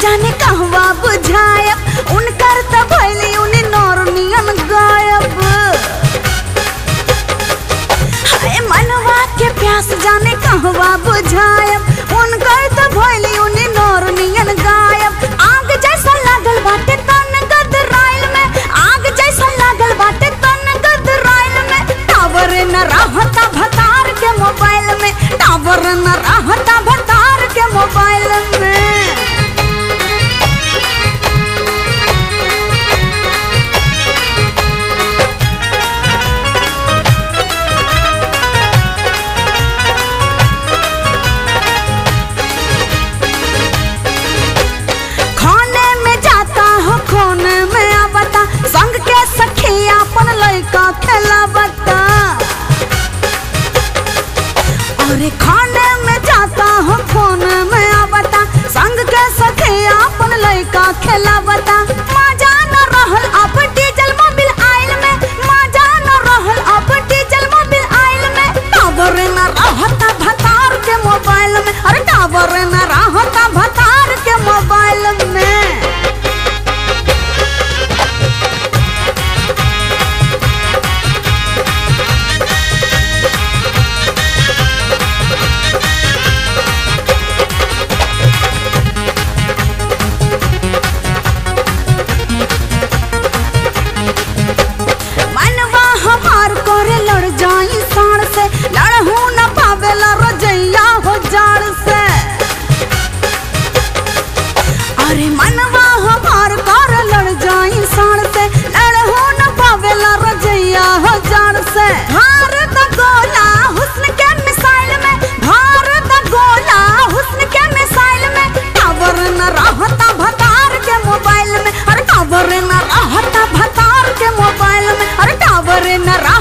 जाने कहवा बुझायब उनकर त भइली उनी नौरनियन गायब। हाय मनवा के प्यास जाने कहवा बुझायब उनकर त भइली उनी नौरनियन गायब। आग जैसा लागल बाटे तन गदराइल में, आग जैसा लागल बाटे तन गदराइल में। टावर न रहता भतार के मोबाइल में, टावर न रहता भतार के मोबाइल में। खाने में जाता हो खोने में आवता, संग के सखी अपन लइका खेलावता। अरे खाने में जाता हो खोने में आवता, संग के सखी अपन लइका खेलावता। मजा न रहल अब डीजल मोबिल आइल में, मजा न रहल अब डीजल मोबिल आइल में। टावर न रहता भतार के मोबाइल में, अरे टावर न रहता भतार के मोबाइल में। मनवा हमार करे लड़ जाई साड़ से, लड़हू न पावेला रजैया हो जाड़ से। अरे मनवा हमार करे लड़ जाई साड़ से, लड़हू न पावेला रजैया हो जाड़ से। भार द गोला हुस्न के मिसाइल में, भार द गोला हुस्न के मिसाइल में। टावर न रहता भतार के मोबाइल में, अरे टावर न रहता भतार के मोबाइल में, अरे टावर न